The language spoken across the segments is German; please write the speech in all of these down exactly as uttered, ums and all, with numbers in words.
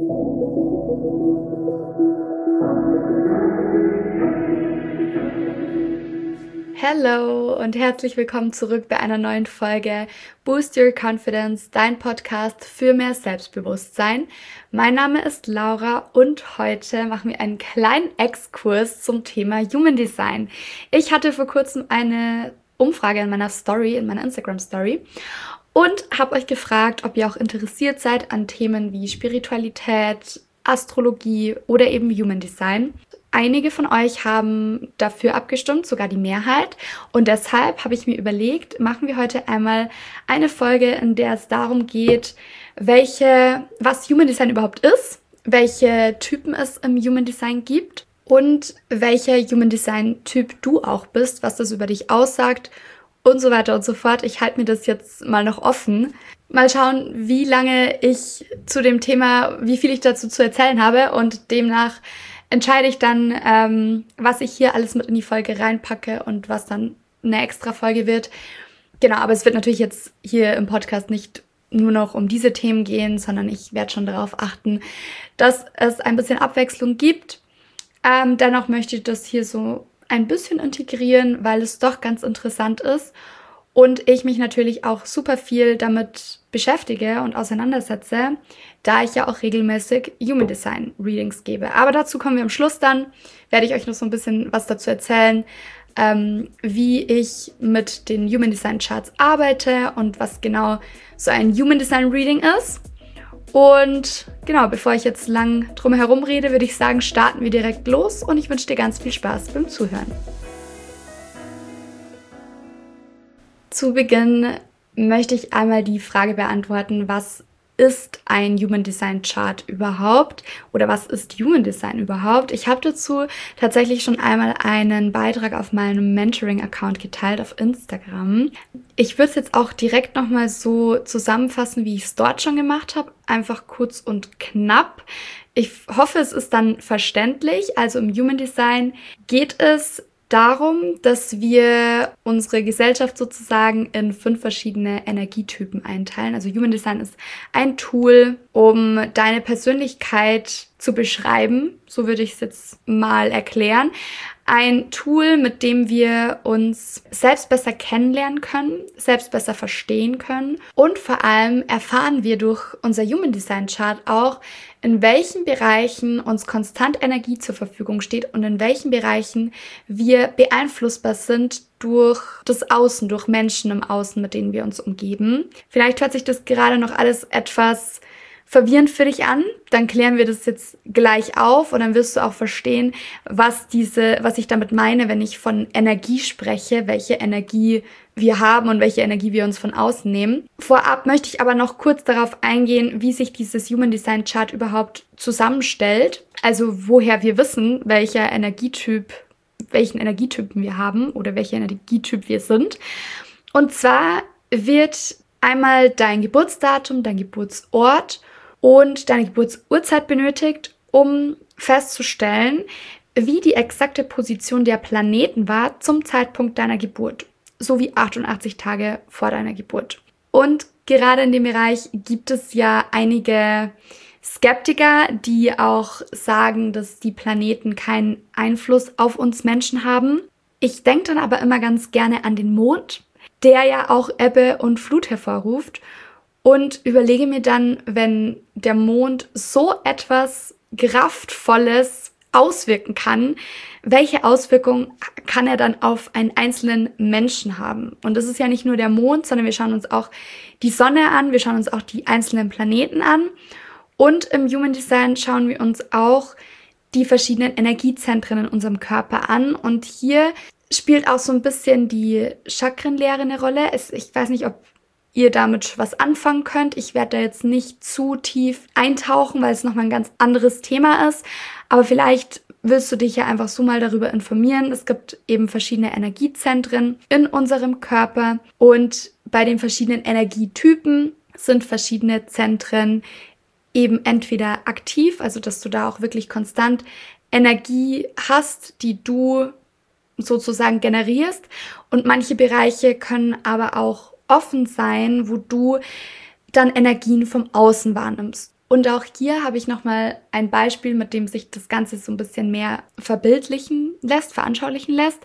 Hallo und herzlich willkommen zurück bei einer neuen Folge Boost Your Confidence, dein Podcast für mehr Selbstbewusstsein. Mein Name ist Laura und heute machen wir einen kleinen Exkurs zum Thema Human Design. Ich hatte vor kurzem eine Umfrage in meiner Story, in meiner Instagram-Story und habe euch gefragt, ob ihr auch interessiert seid an Themen wie Spiritualität, Astrologie oder eben Human Design. Einige von euch haben dafür abgestimmt, sogar die Mehrheit. Und deshalb habe ich mir überlegt, machen wir heute einmal eine Folge, in der es darum geht, welche, was Human Design überhaupt ist, welche Typen es im Human Design gibt und welcher Human Design Typ du auch bist, was das über dich aussagt und so weiter und so fort. Ich halte mir das jetzt mal noch offen. Mal schauen, wie lange ich zu dem Thema, wie viel ich dazu zu erzählen habe und demnach entscheide ich dann, ähm, was ich hier alles mit in die Folge reinpacke und was dann eine extra Folge wird. Genau, aber es wird natürlich jetzt hier im Podcast nicht nur noch um diese Themen gehen, sondern ich werde schon darauf achten, dass es ein bisschen Abwechslung gibt. Ähm, dennoch möchte ich das hier so ein bisschen integrieren, weil es doch ganz interessant ist und ich mich natürlich auch super viel damit beschäftige und auseinandersetze, da ich ja auch regelmäßig Human Design Readings gebe. Aber dazu kommen wir am Schluss dann, werde ich euch noch so ein bisschen was dazu erzählen, ähm, wie ich mit den Human Design Charts arbeite und was genau so ein Human Design Reading ist. Und genau, bevor ich jetzt lang drum herum rede, würde ich sagen, starten wir direkt los und ich wünsche dir ganz viel Spaß beim Zuhören. Zu Beginn möchte ich einmal die Frage beantworten, was ist ein Human Design Chart überhaupt oder was ist Human Design überhaupt? Ich habe dazu tatsächlich schon einmal einen Beitrag auf meinem Mentoring-Account geteilt auf Instagram. Ich würde es jetzt auch direkt nochmal so zusammenfassen, wie ich es dort schon gemacht habe, einfach kurz und knapp. Ich hoffe, es ist dann verständlich. Also im Human Design geht es darum, dass wir unsere Gesellschaft sozusagen in fünf verschiedene Energietypen einteilen. Also Human Design ist ein Tool, um deine Persönlichkeit zu beschreiben. So würde ich es jetzt mal erklären. Ein Tool, mit dem wir uns selbst besser kennenlernen können, selbst besser verstehen können und vor allem erfahren wir durch unser Human Design Chart auch, in welchen Bereichen uns konstant Energie zur Verfügung steht und in welchen Bereichen wir beeinflussbar sind durch das Außen, durch Menschen im Außen, mit denen wir uns umgeben. Vielleicht hört sich das gerade noch alles etwas verwirrend für dich an, dann klären wir das jetzt gleich auf und dann wirst du auch verstehen, was diese, was ich damit meine, wenn ich von Energie spreche, welche Energie wir haben und welche Energie wir uns von außen nehmen. Vorab möchte ich aber noch kurz darauf eingehen, wie sich dieses Human Design Chart überhaupt zusammenstellt, also woher wir wissen, welcher Energietyp, welchen Energietypen wir haben oder welcher Energietyp wir sind. Und zwar wird einmal dein Geburtsdatum, dein Geburtsort und deine Geburtsurzeit benötigt, um festzustellen, wie die exakte Position der Planeten war zum Zeitpunkt deiner Geburt, sowie achtundachtzig Tage vor deiner Geburt. Und gerade in dem Bereich gibt es ja einige Skeptiker, die auch sagen, dass die Planeten keinen Einfluss auf uns Menschen haben. Ich denke dann aber immer ganz gerne an den Mond, der ja auch Ebbe und Flut hervorruft und überlege mir dann, wenn der Mond so etwas Kraftvolles auswirken kann, welche Auswirkungen kann er dann auf einen einzelnen Menschen haben? Und das ist ja nicht nur der Mond, sondern wir schauen uns auch die Sonne an, wir schauen uns auch die einzelnen Planeten an und im Human Design schauen wir uns auch die verschiedenen Energiezentren in unserem Körper an und hier spielt auch so ein bisschen die Chakrenlehre eine Rolle. Es, ich weiß nicht, ob ihr damit was anfangen könnt. Ich werde da jetzt nicht zu tief eintauchen, weil es nochmal ein ganz anderes Thema ist. Aber vielleicht willst du dich ja einfach so mal darüber informieren. Es gibt eben verschiedene Energiezentren in unserem Körper und bei den verschiedenen Energietypen sind verschiedene Zentren eben entweder aktiv, also dass du da auch wirklich konstant Energie hast, die du sozusagen generierst und manche Bereiche können aber auch offen sein, wo du dann Energien vom Außen wahrnimmst. Und auch hier habe ich nochmal ein Beispiel, mit dem sich das Ganze so ein bisschen mehr verbildlichen lässt, veranschaulichen lässt.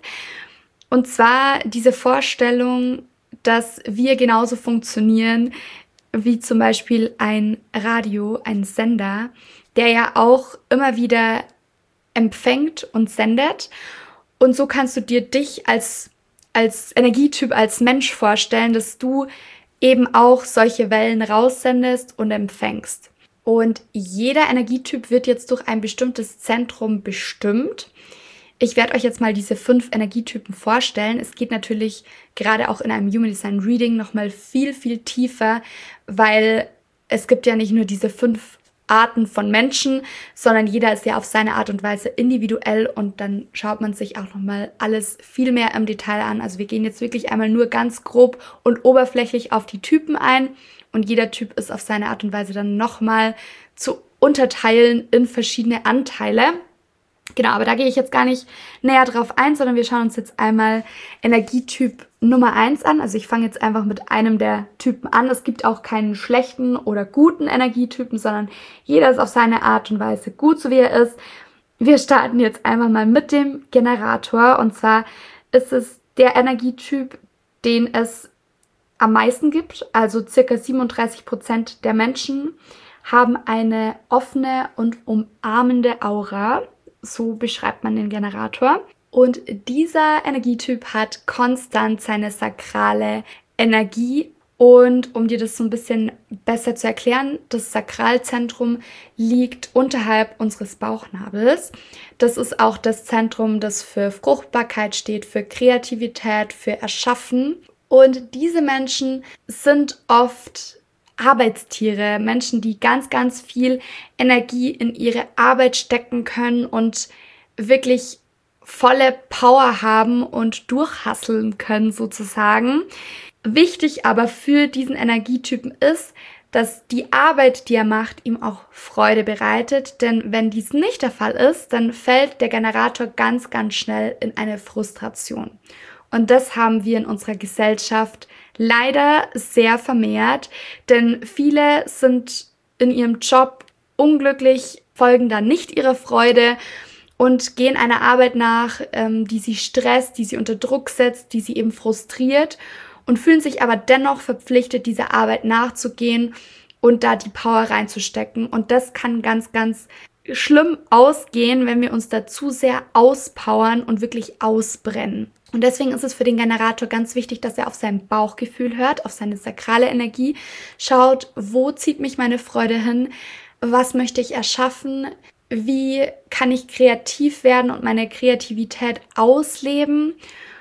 Und zwar diese Vorstellung, dass wir genauso funktionieren wie zum Beispiel ein Radio, ein Sender, der ja auch immer wieder empfängt und sendet. Und so kannst du dir dich als, als Energietyp, als Mensch vorstellen, dass du eben auch solche Wellen raussendest und empfängst. Und jeder Energietyp wird jetzt durch ein bestimmtes Zentrum bestimmt. Ich werde euch jetzt mal diese fünf Energietypen vorstellen. Es geht natürlich gerade auch in einem Human Design Reading nochmal viel, viel tiefer, weil es gibt ja nicht nur diese fünf Arten von Menschen, sondern jeder ist ja auf seine Art und Weise individuell und dann schaut man sich auch nochmal alles viel mehr im Detail an. Also wir gehen jetzt wirklich einmal nur ganz grob und oberflächlich auf die Typen ein und jeder Typ ist auf seine Art und Weise dann nochmal zu unterteilen in verschiedene Anteile. Genau, aber da gehe ich jetzt gar nicht näher drauf ein, sondern wir schauen uns jetzt einmal Energietyp Nummer eins an. Also ich fange jetzt einfach mit einem der Typen an. Es gibt auch keinen schlechten oder guten Energietypen, sondern jeder ist auf seine Art und Weise gut, so wie er ist. Wir starten jetzt einfach mal mit dem Generator. Und zwar ist es der Energietyp, den es am meisten gibt. Also circa siebenunddreißig Prozent der Menschen haben eine offene und umarmende Aura. So beschreibt man den Generator. Und dieser Energietyp hat konstant seine sakrale Energie. Und um dir das so ein bisschen besser zu erklären, das Sakralzentrum liegt unterhalb unseres Bauchnabels. Das ist auch das Zentrum, das für Fruchtbarkeit steht, für Kreativität, für Erschaffen. Und diese Menschen sind oft Arbeitstiere, Menschen, die ganz, ganz viel Energie in ihre Arbeit stecken können und wirklich volle Power haben und durchhasseln können sozusagen. Wichtig aber für diesen Energietypen ist, dass die Arbeit, die er macht, ihm auch Freude bereitet. Denn wenn dies nicht der Fall ist, dann fällt der Generator ganz, ganz schnell in eine Frustration. Und das haben wir in unserer Gesellschaft leider sehr vermehrt, denn viele sind in ihrem Job unglücklich, folgen da nicht ihrer Freude und gehen einer Arbeit nach, ähm, die sie stresst, die sie unter Druck setzt, die sie eben frustriert und fühlen sich aber dennoch verpflichtet, dieser Arbeit nachzugehen und da die Power reinzustecken. Und das kann ganz, ganz schlimm ausgehen, wenn wir uns da zu sehr auspowern und wirklich ausbrennen. Und deswegen ist es für den Generator ganz wichtig, dass er auf sein Bauchgefühl hört, auf seine sakrale Energie, schaut, wo zieht mich meine Freude hin, was möchte ich erschaffen, wie kann ich kreativ werden und meine Kreativität ausleben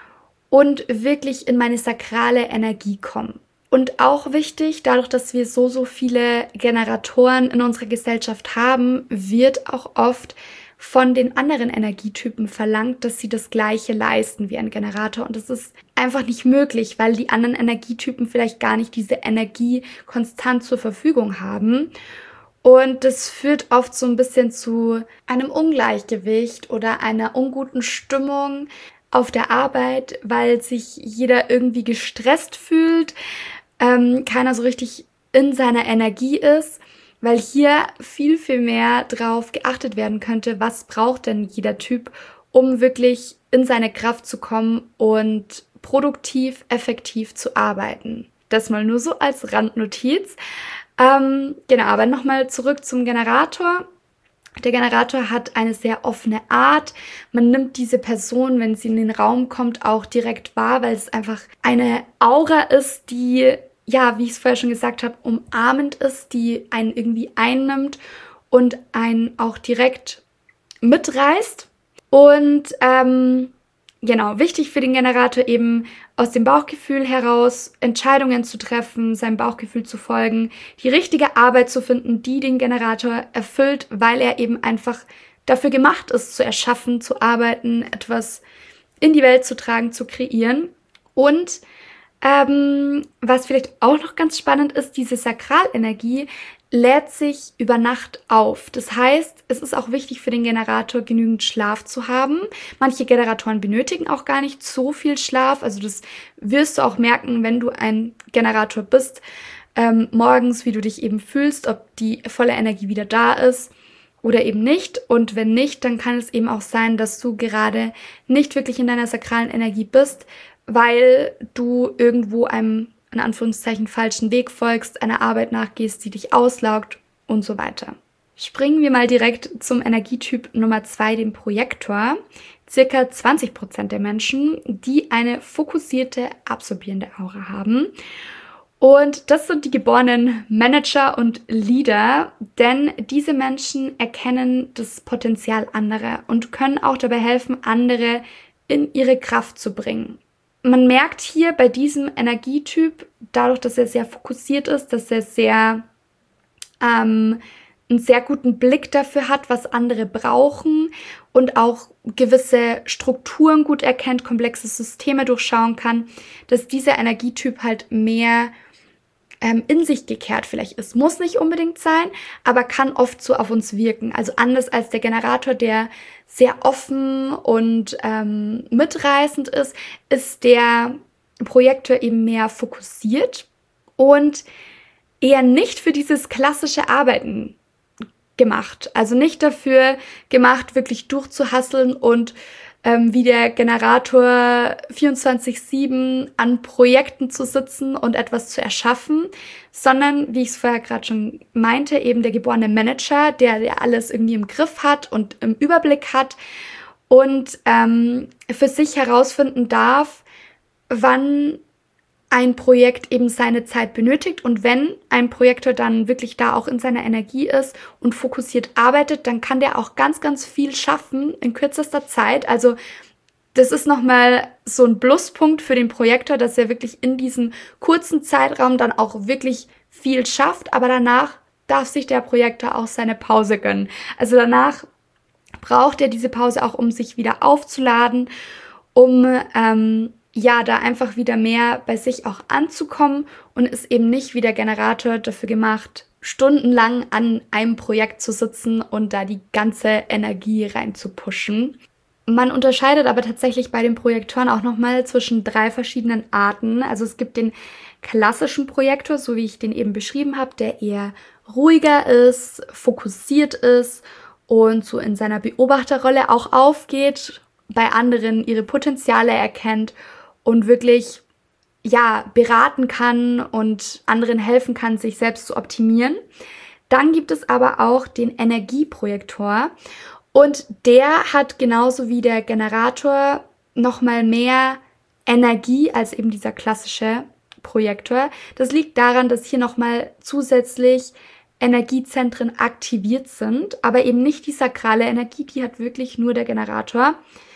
und wirklich in meine sakrale Energie kommen. Und auch wichtig, dadurch, dass wir so, so viele Generatoren in unserer Gesellschaft haben, wird auch oft von den anderen Energietypen verlangt, dass sie das Gleiche leisten wie ein Generator. Und das ist einfach nicht möglich, weil die anderen Energietypen vielleicht gar nicht diese Energie konstant zur Verfügung haben. Und das führt oft so ein bisschen zu einem Ungleichgewicht oder einer unguten Stimmung auf der Arbeit, weil sich jeder irgendwie gestresst fühlt, ähm, keiner so richtig in seiner Energie ist. Weil hier viel, viel mehr drauf geachtet werden könnte, was braucht denn jeder Typ, um wirklich in seine Kraft zu kommen und produktiv, effektiv zu arbeiten. Das mal nur so als Randnotiz. Ähm, genau, aber nochmal zurück zum Generator. Der Generator hat eine sehr offene Art. Man nimmt diese Person, wenn sie in den Raum kommt, auch direkt wahr, weil es einfach eine Aura ist, die, ja, wie ich es vorher schon gesagt habe, umarmend ist, die einen irgendwie einnimmt und einen auch direkt mitreißt. Und ähm, genau, wichtig für den Generator eben aus dem Bauchgefühl heraus Entscheidungen zu treffen, seinem Bauchgefühl zu folgen, die richtige Arbeit zu finden, die den Generator erfüllt, weil er eben einfach dafür gemacht ist, zu erschaffen, zu arbeiten, etwas in die Welt zu tragen, zu kreieren. Und Ähm, was vielleicht auch noch ganz spannend ist, diese Sakralenergie lädt sich über Nacht auf. Das heißt, es ist auch wichtig für den Generator, genügend Schlaf zu haben. Manche Generatoren benötigen auch gar nicht so viel Schlaf. Also das wirst du auch merken, wenn du ein Generator bist, ähm, morgens, wie du dich eben fühlst, ob die volle Energie wieder da ist oder eben nicht. Und wenn nicht, dann kann es eben auch sein, dass du gerade nicht wirklich in deiner sakralen Energie bist, weil du irgendwo einem, in Anführungszeichen, falschen Weg folgst, einer Arbeit nachgehst, die dich auslaugt und so weiter. Springen wir mal direkt zum Energietyp Nummer zwei, dem Projektor. Circa zwanzig Prozent der Menschen, die eine fokussierte, absorbierende Aura haben. Und das sind die geborenen Manager und Leader, denn diese Menschen erkennen das Potenzial anderer und können auch dabei helfen, andere in ihre Kraft zu bringen. Man merkt hier bei diesem Energietyp, dadurch, dass er sehr fokussiert ist, dass er sehr ähm, einen sehr guten Blick dafür hat, was andere brauchen und auch gewisse Strukturen gut erkennt, komplexe Systeme durchschauen kann, dass dieser Energietyp halt mehr ähm, in sich gekehrt vielleicht ist. Muss nicht unbedingt sein, aber kann oft so auf uns wirken. Also anders als der Generator, der sehr offen und ähm, mitreißend ist, ist der Projektor eben mehr fokussiert und eher nicht für dieses klassische Arbeiten gemacht. Also nicht dafür gemacht, wirklich durchzuhasseln und ähm, wie der Generator vierundzwanzig sieben an Projekten zu sitzen und etwas zu erschaffen, sondern, wie ich es vorher gerade schon meinte, eben der geborene Manager, der, der alles irgendwie im Griff hat und im Überblick hat und ähm, für sich herausfinden darf, wann ein Projekt eben seine Zeit benötigt und wenn ein Projektor dann wirklich da auch in seiner Energie ist und fokussiert arbeitet, dann kann der auch ganz, ganz viel schaffen in kürzester Zeit. Also das ist nochmal so ein Pluspunkt für den Projektor, dass er wirklich in diesem kurzen Zeitraum dann auch wirklich viel schafft, aber danach darf sich der Projektor auch seine Pause gönnen. Also danach braucht er diese Pause auch, um sich wieder aufzuladen, um ähm, ja, da einfach wieder mehr bei sich auch anzukommen und ist eben nicht wie der Generator dafür gemacht, stundenlang an einem Projekt zu sitzen und da die ganze Energie rein zu pushen. Man unterscheidet aber tatsächlich bei den Projektoren auch nochmal zwischen drei verschiedenen Arten. Also es gibt den klassischen Projektor, so wie ich den eben beschrieben habe, der eher ruhiger ist, fokussiert ist und so in seiner Beobachterrolle auch aufgeht, bei anderen ihre Potenziale erkennt und wirklich, ja, beraten kann und anderen helfen kann, sich selbst zu optimieren. Dann gibt es aber auch den Energieprojektor und der hat genauso wie der Generator nochmal mehr Energie als eben dieser klassische Projektor. Das liegt daran, dass hier nochmal zusätzlich Energiezentren aktiviert sind, aber eben nicht die sakrale Energie, die hat wirklich nur der Generator.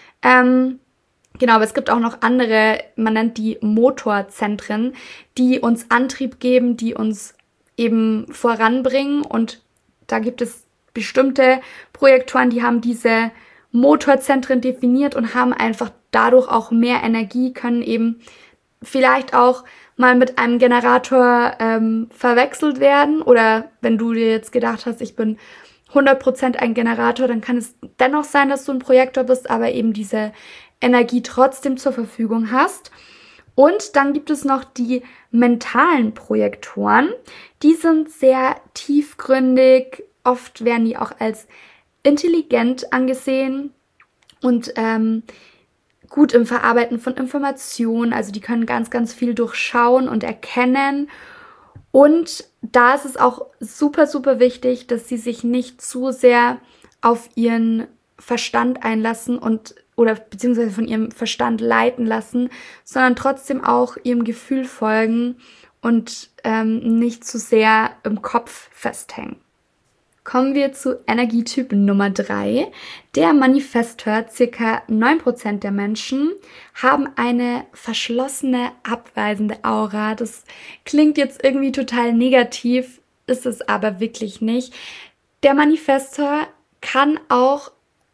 Ähm, Genau, aber es gibt auch noch andere, man nennt die Motorzentren, die uns Antrieb geben, die uns eben voranbringen. Und da gibt es bestimmte Projektoren, die haben diese Motorzentren definiert und haben einfach dadurch auch mehr Energie, können eben vielleicht auch mal mit einem Generator ähm, verwechselt werden. Oder wenn du dir jetzt gedacht hast, ich bin hundert Prozent ein Generator, dann kann es dennoch sein, dass du ein Projektor bist, aber eben diese Energie trotzdem zur Verfügung hast. Und dann gibt es noch die mentalen Projektoren. Die sind sehr tiefgründig, oft werden die auch als intelligent angesehen und ähm, gut im Verarbeiten von Informationen. Also die können ganz, ganz viel durchschauen und erkennen. Und da ist es auch super, super wichtig, dass sie sich nicht zu sehr auf ihren Verstand einlassen und oder beziehungsweise von ihrem Verstand leiten lassen, sondern trotzdem auch ihrem Gefühl folgen und ähm, nicht zu sehr im Kopf festhängen. Kommen wir zu Energietyp Nummer drei. Der Manifestor, circa neun Prozent der Menschen, haben eine verschlossene, abweisende Aura. Das klingt jetzt irgendwie total negativ, ist es aber wirklich nicht. Der Manifestor kann auch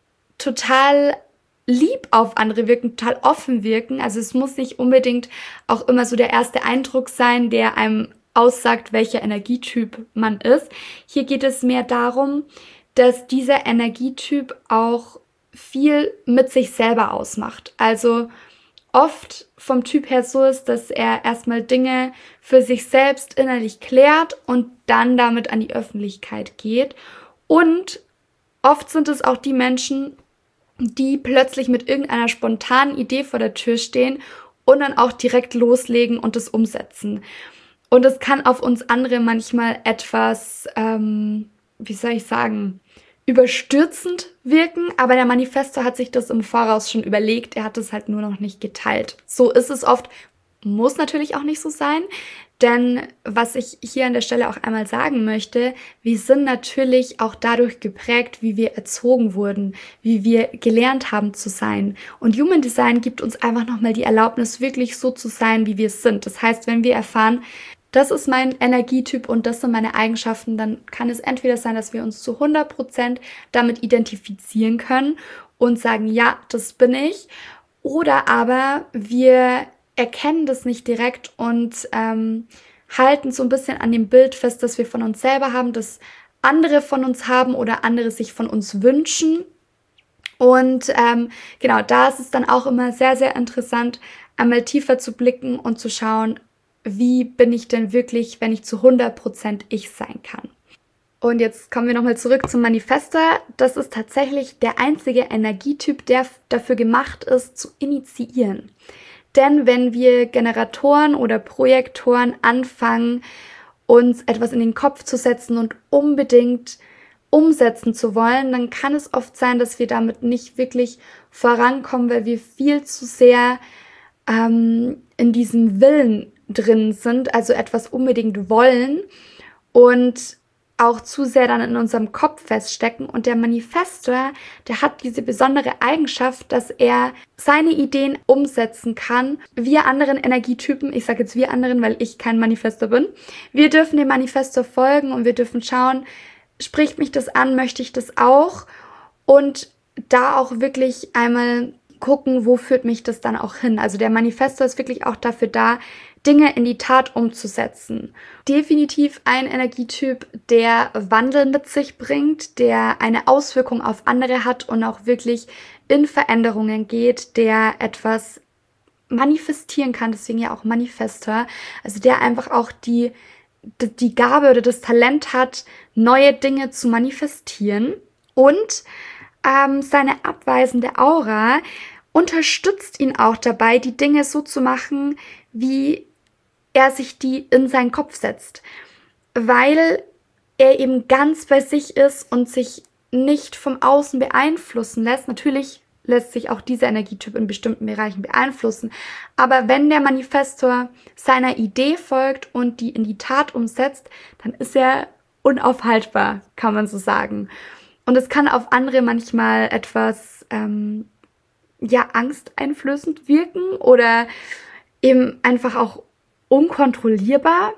total lieb auf andere wirken, total offen wirken. Also es muss nicht unbedingt auch immer so der erste Eindruck sein, der einem aussagt, welcher Energietyp man ist. Hier geht es mehr darum, dass dieser Energietyp auch viel mit sich selber ausmacht. Also oft vom Typ her so ist, dass er erstmal Dinge für sich selbst innerlich klärt und dann damit an die Öffentlichkeit geht. Und oft sind es auch die Menschen, die plötzlich mit irgendeiner spontanen Idee vor der Tür stehen und dann auch direkt loslegen und es umsetzen. Und es kann auf uns andere manchmal etwas, ähm, wie soll ich sagen, überstürzend wirken, aber der Manifestor hat sich das im Voraus schon überlegt, er hat es halt nur noch nicht geteilt. So ist es oft, muss natürlich auch nicht so sein, denn was ich hier an der Stelle auch einmal sagen möchte, wir sind natürlich auch dadurch geprägt, wie wir erzogen wurden, wie wir gelernt haben zu sein. Und Human Design gibt uns einfach nochmal die Erlaubnis, wirklich so zu sein, wie wir sind. Das heißt, wenn wir erfahren, das ist mein Energietyp und das sind meine Eigenschaften, dann kann es entweder sein, dass wir uns zu hundert Prozent damit identifizieren können und sagen, ja, das bin ich. Oder aber wir erkennen das nicht direkt und ähm, halten so ein bisschen an dem Bild fest, das wir von uns selber haben, das andere von uns haben oder andere sich von uns wünschen. Und ähm, genau, da ist es dann auch immer sehr, sehr interessant, einmal tiefer zu blicken und zu schauen, wie bin ich denn wirklich, wenn ich zu hundert Prozent ich sein kann. Und jetzt kommen wir nochmal zurück zum Manifestor. Das ist tatsächlich der einzige Energietyp, der dafür gemacht ist, zu initiieren. Denn wenn wir Generatoren oder Projektoren anfangen, uns etwas in den Kopf zu setzen und unbedingt umsetzen zu wollen, dann kann es oft sein, dass wir damit nicht wirklich vorankommen, weil wir viel zu sehr ähm, in diesem Willen drin sind, also etwas unbedingt wollen und auch zu sehr dann in unserem Kopf feststecken. Und der Manifestor, der hat diese besondere Eigenschaft, dass er seine Ideen umsetzen kann. Wir anderen Energietypen, ich sage jetzt wir anderen, weil ich kein Manifestor bin, wir dürfen dem Manifestor folgen und wir dürfen schauen, spricht mich das an, möchte ich das auch? Und da auch wirklich einmal gucken, wo führt mich das dann auch hin. Also der Manifestor ist wirklich auch dafür da, Dinge in die Tat umzusetzen. Definitiv ein Energietyp, der Wandel mit sich bringt, der eine Auswirkung auf andere hat und auch wirklich in Veränderungen geht, der etwas manifestieren kann, deswegen ja auch Manifestor, also der einfach auch die, die Gabe oder das Talent hat, neue Dinge zu manifestieren und ähm, seine abweisende Aura unterstützt ihn auch dabei, die Dinge so zu machen, wie er sich die in seinen Kopf setzt, weil er eben ganz bei sich ist und sich nicht vom Außen beeinflussen lässt. Natürlich lässt sich auch dieser Energietyp in bestimmten Bereichen beeinflussen, aber wenn der Manifestor seiner Idee folgt und die in die Tat umsetzt, dann ist er unaufhaltbar, kann man so sagen. Und es kann auf andere manchmal etwas ähm, ja, angsteinflößend wirken oder eben einfach auch unkontrollierbar.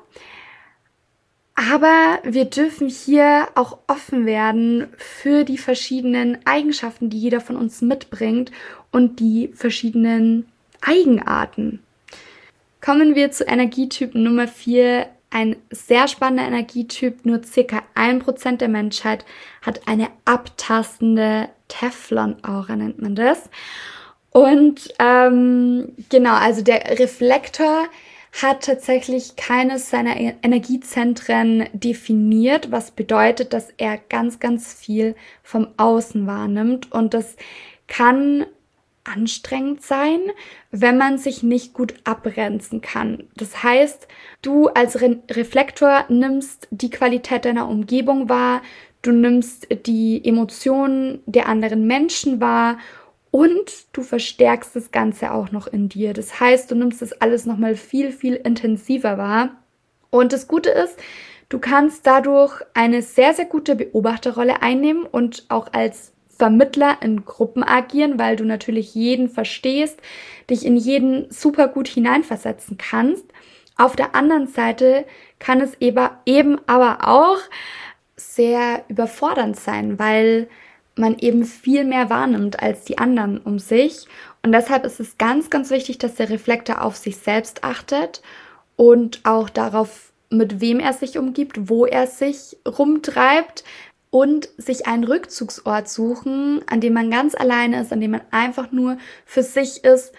Aber wir dürfen hier auch offen werden für die verschiedenen Eigenschaften, die jeder von uns mitbringt und die verschiedenen Eigenarten. Kommen wir zu Energietyp Nummer vier. Ein sehr spannender Energietyp, nur circa ein Prozent der Menschheit hat eine abtastende Teflon-Aura, nennt man das. Und ähm, genau, also der Reflektor hat tatsächlich keines seiner Energiezentren definiert, was bedeutet, dass er ganz, ganz viel vom Außen wahrnimmt. Und das kann anstrengend sein, wenn man sich nicht gut abgrenzen kann. Das heißt, du als Re- Reflektor nimmst die Qualität deiner Umgebung wahr, du nimmst die Emotionen der anderen Menschen wahr und du verstärkst das Ganze auch noch in dir. Das heißt, du nimmst das alles nochmal viel, viel intensiver wahr. Und das Gute ist, du kannst dadurch eine sehr, sehr gute Beobachterrolle einnehmen und auch als Vermittler in Gruppen agieren, weil du natürlich jeden verstehst, dich in jeden super gut hineinversetzen kannst. Auf der anderen Seite kann es eben aber auch sehr überfordernd sein, weil man eben viel mehr wahrnimmt als die anderen um sich. Und deshalb ist es ganz, ganz wichtig, dass der Reflektor auf sich selbst achtet und auch darauf, mit wem er sich umgibt, wo er sich rumtreibt und sich einen Rückzugsort suchen, an dem man ganz alleine ist, an dem man einfach nur für sich ist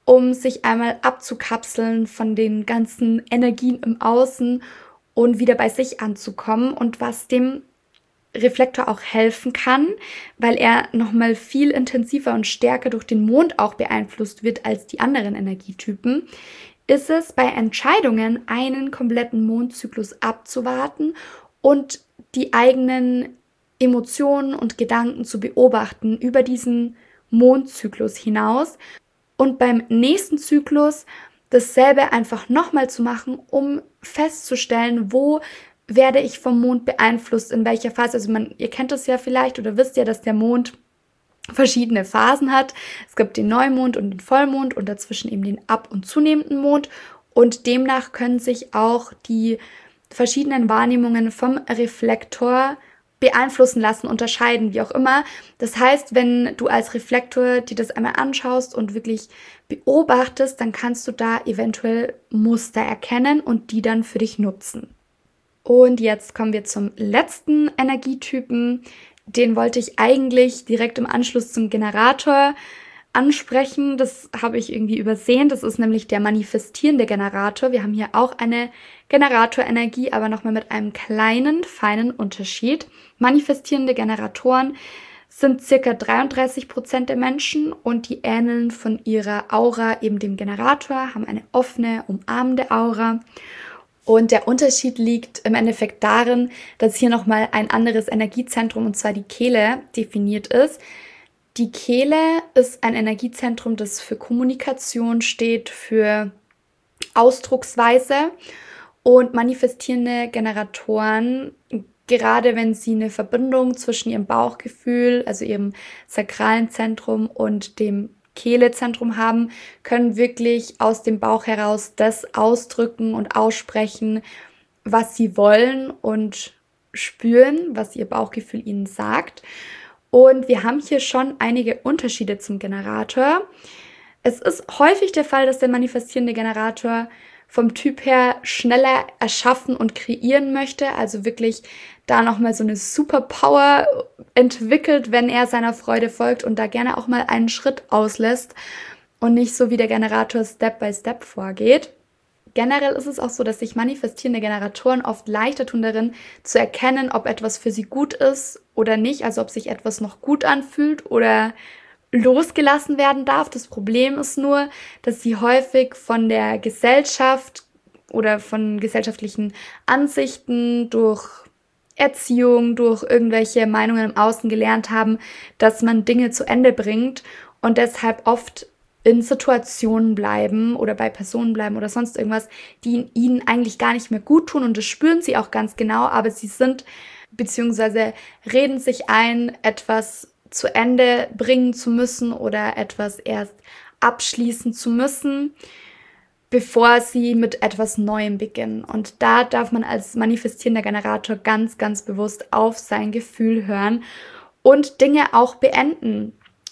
um sich einmal abzukapseln von den ganzen Energien im Außen und wieder bei sich anzukommen, und was dem Reflektor auch helfen kann, weil er nochmal viel intensiver und stärker durch den Mond auch beeinflusst wird als die anderen Energietypen, ist es bei Entscheidungen, einen kompletten Mondzyklus abzuwarten und die eigenen Emotionen und Gedanken zu beobachten über diesen Mondzyklus hinaus und beim nächsten Zyklus dasselbe einfach nochmal zu machen, um festzustellen, wo werde ich vom Mond beeinflusst, in welcher Phase. Also man, ihr kennt es ja vielleicht oder wisst ja, dass der Mond verschiedene Phasen hat. Es gibt den Neumond und den Vollmond und dazwischen eben den ab- und zunehmenden Mond. Und demnach können sich auch die verschiedenen Wahrnehmungen vom Reflektor beeinflussen lassen, unterscheiden, wie auch immer. Das heißt, wenn du als Reflektor dir das einmal anschaust und wirklich beobachtest, dann kannst du da eventuell Muster erkennen und die dann für dich nutzen. Und jetzt kommen wir zum letzten Energietypen. Den wollte ich eigentlich direkt im Anschluss zum Generator ansprechen. Das habe ich irgendwie übersehen. Das ist nämlich der manifestierende Generator. Wir haben hier auch eine Generatorenergie, aber nochmal mit einem kleinen, feinen Unterschied. Manifestierende Generatoren sind circa dreiunddreißig Prozent der Menschen und die ähneln von ihrer Aura eben dem Generator, haben eine offene, umarmende Aura. Und der Unterschied liegt im Endeffekt darin, dass hier nochmal ein anderes Energiezentrum, und zwar die Kehle, definiert ist. Die Kehle ist ein Energiezentrum, das für Kommunikation steht, für Ausdrucksweise, und manifestierende Generatoren, gerade wenn sie eine Verbindung zwischen ihrem Bauchgefühl, also ihrem sakralen Zentrum, und dem Kehlezentrum haben, können wirklich aus dem Bauch heraus das ausdrücken und aussprechen, was sie wollen und spüren, was ihr Bauchgefühl ihnen sagt. Und wir haben hier schon einige Unterschiede zum Generator. Es ist häufig der Fall, dass der manifestierende Generator vom Typ her schneller erschaffen und kreieren möchte, also wirklich da nochmal so eine Superpower entwickelt, wenn er seiner Freude folgt und da gerne auch mal einen Schritt auslässt und nicht so wie der Generator Step by Step vorgeht. Generell ist es auch so, dass sich manifestierende Generatoren oft leichter tun darin, zu erkennen, ob etwas für sie gut ist oder nicht, also ob sich etwas noch gut anfühlt oder losgelassen werden darf. Das Problem ist nur, dass sie häufig von der Gesellschaft oder von gesellschaftlichen Ansichten durch Erziehung, durch irgendwelche Meinungen im Außen gelernt haben, dass man Dinge zu Ende bringt und deshalb oft in Situationen bleiben oder bei Personen bleiben oder sonst irgendwas, die ihnen eigentlich gar nicht mehr gut tun, und das spüren sie auch ganz genau, aber sie sind beziehungsweise reden sich ein, etwas zu Ende bringen zu müssen oder etwas erst abschließen zu müssen, bevor sie mit etwas Neuem beginnen. Und da darf man als manifestierender Generator ganz, ganz bewusst auf sein Gefühl hören und Dinge auch beenden.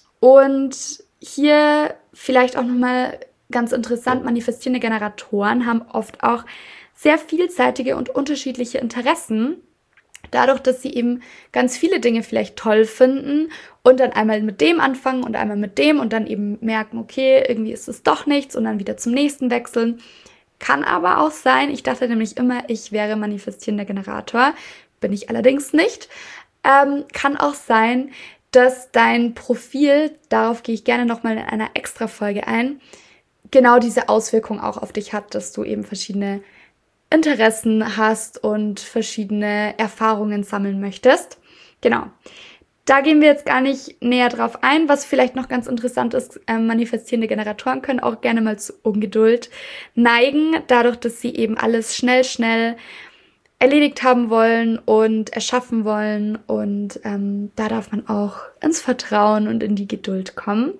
Und hier vielleicht auch nochmal ganz interessant, manifestierende Generatoren haben oft auch sehr vielseitige und unterschiedliche Interessen. Dadurch, dass sie eben ganz viele Dinge vielleicht toll finden und dann einmal mit dem anfangen und einmal mit dem und dann eben merken, okay, irgendwie ist es doch nichts, und dann wieder zum nächsten wechseln. Kann aber auch sein, ich dachte nämlich immer, ich wäre manifestierender Generator, bin ich allerdings nicht. Ähm, kann auch sein, dass dein Profil, darauf gehe ich gerne nochmal in einer extra Folge ein, genau diese Auswirkung auch auf dich hat, dass du eben verschiedene Interessen hast und verschiedene Erfahrungen sammeln möchtest. Genau. Da gehen wir jetzt gar nicht näher drauf ein. Was vielleicht noch ganz interessant ist, äh, manifestierende Generatoren können auch gerne mal zu Ungeduld neigen, dadurch, dass sie eben alles schnell, schnell erledigt haben wollen und erschaffen wollen. Und ähm, da darf man auch ins Vertrauen und in die Geduld kommen.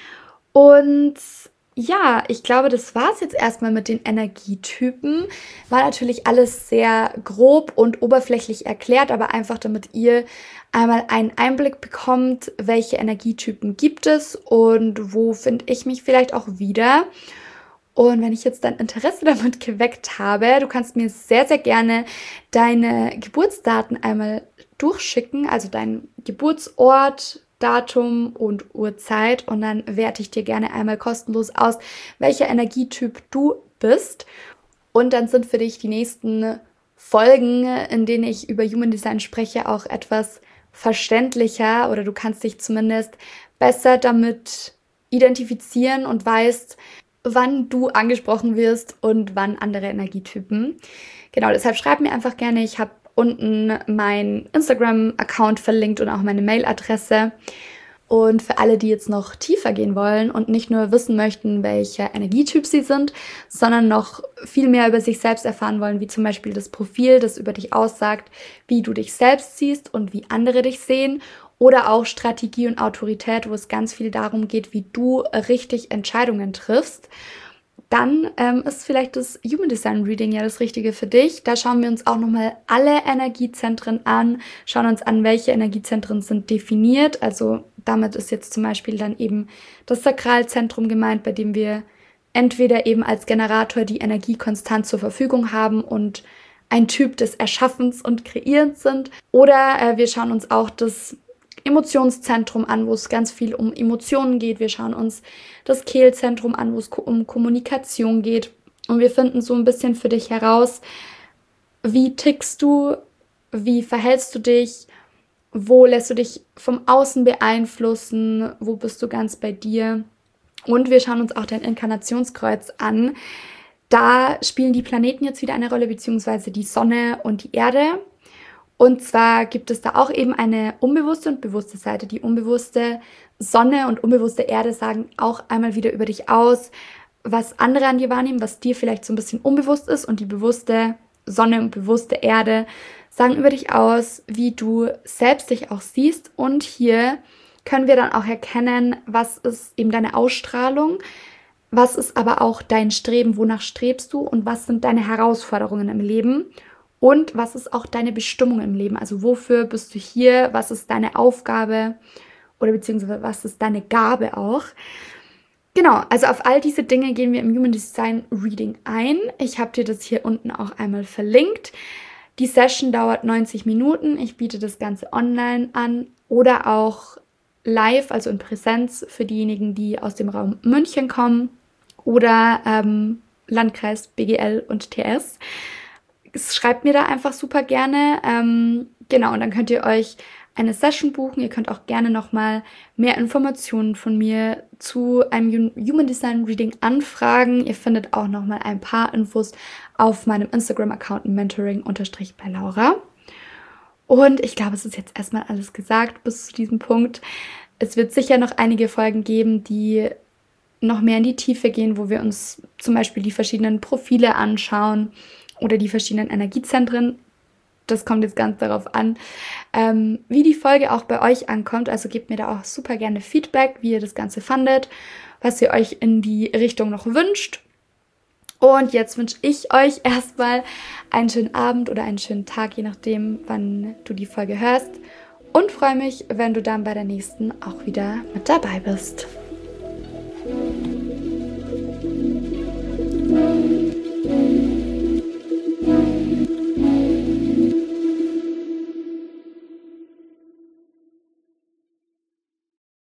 Und ja, ich glaube, das war es jetzt erstmal mit den Energietypen. War natürlich alles sehr grob und oberflächlich erklärt, aber einfach damit ihr einmal einen Einblick bekommt, welche Energietypen gibt es und wo finde ich mich vielleicht auch wieder. Und wenn ich jetzt dein Interesse damit geweckt habe, du kannst mir sehr, sehr gerne deine Geburtsdaten einmal durchschicken, also deinen Geburtsort, Datum und Uhrzeit und dann werte ich dir gerne einmal kostenlos aus, welcher Energietyp du bist. Und dann sind für dich die nächsten Folgen, in denen ich über Human Design spreche, auch etwas verständlicher oder du kannst dich zumindest besser damit identifizieren und weißt, wann du angesprochen wirst und wann andere Energietypen. Genau, deshalb schreib mir einfach gerne. Ich habe unten meinen Instagram-Account verlinkt und auch meine Mailadresse. Und für alle, die jetzt noch tiefer gehen wollen und nicht nur wissen möchten, welcher Energietyp sie sind, sondern noch viel mehr über sich selbst erfahren wollen, wie zum Beispiel das Profil, das über dich aussagt, wie du dich selbst siehst und wie andere dich sehen, oder auch Strategie und Autorität, wo es ganz viel darum geht, wie du richtig Entscheidungen triffst, dann ähm, ist vielleicht das Human Design Reading ja das Richtige für dich. Da schauen wir uns auch nochmal alle Energiezentren an, schauen uns an, welche Energiezentren sind definiert. Also damit ist jetzt zum Beispiel dann eben das Sakralzentrum gemeint, bei dem wir entweder eben als Generator die Energie konstant zur Verfügung haben und ein Typ des Erschaffens und Kreierens sind. Oder äh, wir schauen uns auch das Emotionszentrum an, wo es ganz viel um Emotionen geht. Wir schauen uns das Kehlzentrum an, wo es um Kommunikation geht. Und wir finden so ein bisschen für dich heraus, wie tickst du, wie verhältst du dich, wo lässt du dich vom Außen beeinflussen, wo bist du ganz bei dir. Und wir schauen uns auch dein Inkarnationskreuz an. Da spielen die Planeten jetzt wieder eine Rolle, beziehungsweise die Sonne und die Erde. Und zwar gibt es da auch eben eine unbewusste und bewusste Seite. Die unbewusste Sonne und unbewusste Erde sagen auch einmal wieder über dich aus, was andere an dir wahrnehmen, was dir vielleicht so ein bisschen unbewusst ist. Und die bewusste Sonne und bewusste Erde sagen über dich aus, wie du selbst dich auch siehst. Und hier können wir dann auch erkennen, was ist eben deine Ausstrahlung, was ist aber auch dein Streben, wonach strebst du und was sind deine Herausforderungen im Leben. Und was ist auch deine Bestimmung im Leben? Also wofür bist du hier? Was ist deine Aufgabe? Oder beziehungsweise was ist deine Gabe auch? Genau, also auf all diese Dinge gehen wir im Human Design Reading ein. Ich habe dir das hier unten auch einmal verlinkt. Die Session dauert neunzig Minuten. Ich biete das Ganze online an oder auch live, also in Präsenz für diejenigen, die aus dem Raum München kommen oder ähm, Landkreis B G L und T S. Schreibt mir da einfach super gerne. Ähm, genau, und dann könnt ihr euch eine Session buchen. Ihr könnt auch gerne nochmal mehr Informationen von mir zu einem Human Design Reading anfragen. Ihr findet auch nochmal ein paar Infos auf meinem Instagram-Account mentoring bei Laura. Und ich glaube, es ist jetzt erstmal alles gesagt bis zu diesem Punkt. Es wird sicher noch einige Folgen geben, die noch mehr in die Tiefe gehen, wo wir uns zum Beispiel die verschiedenen Profile anschauen oder die verschiedenen Energiezentren. Das kommt jetzt ganz darauf an, ähm, wie die Folge auch bei euch ankommt. Also gebt mir da auch super gerne Feedback, wie ihr das Ganze fandet, was ihr euch in die Richtung noch wünscht. Und jetzt wünsche ich euch erstmal einen schönen Abend oder einen schönen Tag, je nachdem, wann du die Folge hörst. Und freue mich, wenn du dann bei der nächsten auch wieder mit dabei bist.